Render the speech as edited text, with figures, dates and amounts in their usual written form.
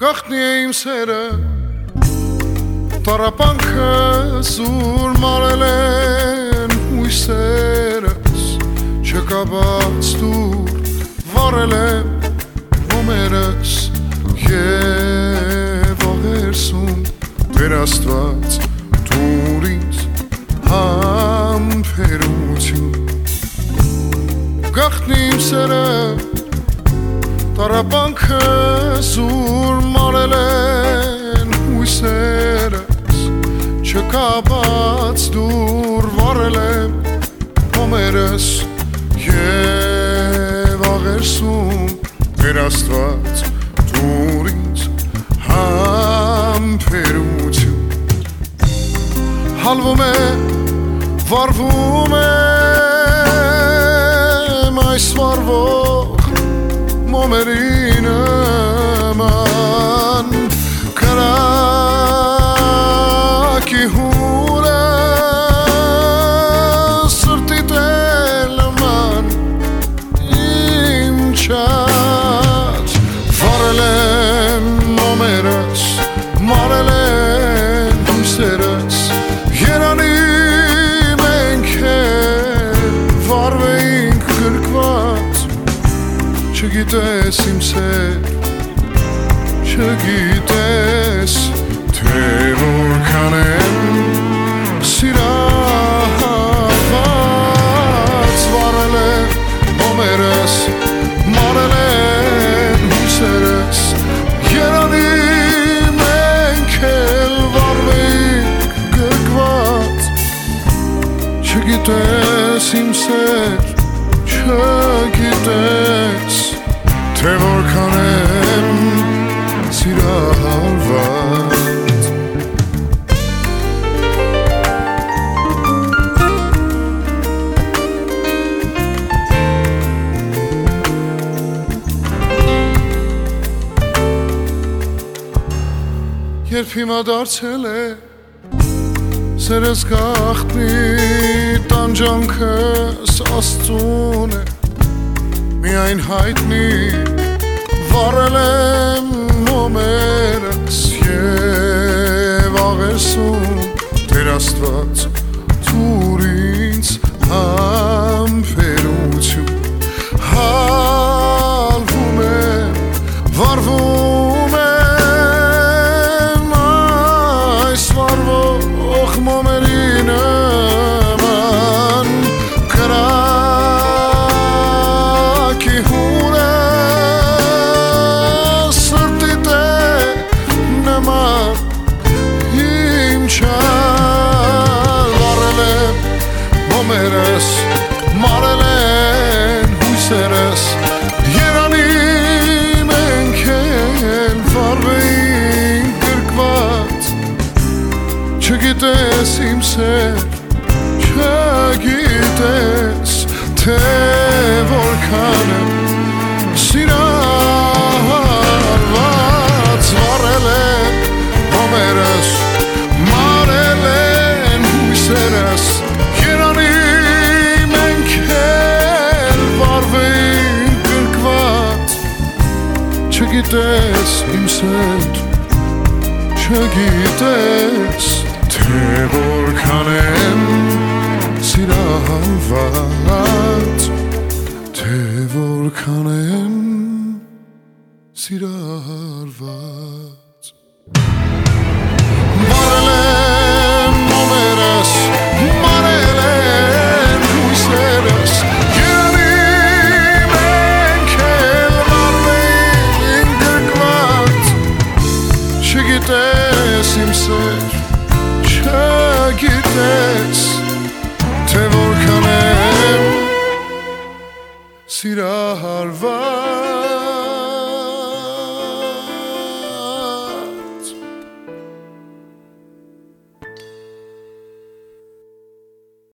Գախտնի է իմ սերը Տառապանքը զուր մարել են հույսերս Չկաբաց դուր վարել եմ հոմերս Եվ աղերսում Տեր Աստված դուր ինձ համբերություն Գախտնի իմ սերը Տառապանքը զուր մարել են հույսերս Չկաբաց դուր վարել եմ հոմերս Եվ աղերսում Տեր Աստված դուր ինձ համբերություն Հալվում է, վարվում եմ այս վարվող մոմերի նման Կրակի հուրը սրտիտ էլ նման իմ չած Վարել եմ մոմերս, մարել են հույսերս Երանի մենք վարվեինք գրկված Չգիտես իմ սեր, չգիտես թե որքան եմ սիրահարված Վարել եմ հոմերս, մարել են հույսերս Երանի մենք էլ վարվեինք գրկված Չգիտես իմ սեր, չգիտես Թե որքան եմ սիրահարված Երբ հիմա դարձել է Սերս գախտնի տանջանքս Աստծուն է Միայն հայտնի վարել եմ հոմերս Եվ աղերսում Տեր Աստված դուր ինձ համբերություն Հալվում եմ, վարվում եմ այս վարվող մոմերի նման Կրակի հուրը սրտիտ է նման իմ չար Վարել եմ մոմերս, մարել են հույսերս Երանի մենք էլ վարվեինք գրկված Չգիտես իմ սեր, չգիտես թե որքան եմ սիրահարված Վարել եմ հոմերս, մարել են հույսերս Երանի մենք էլ վարվեինք գրկված Չգիտես իմ սեր, չգիտես Թե որքան եմ սիրահարված Թե որքան եմ սիրահարված Վարել եմ մոմերս, մարել են հույսերս Երանի մենք էլ վարվեինք գրկված Չգիտես իմ սեր Չգիտես թե որքան եմ սիրահարված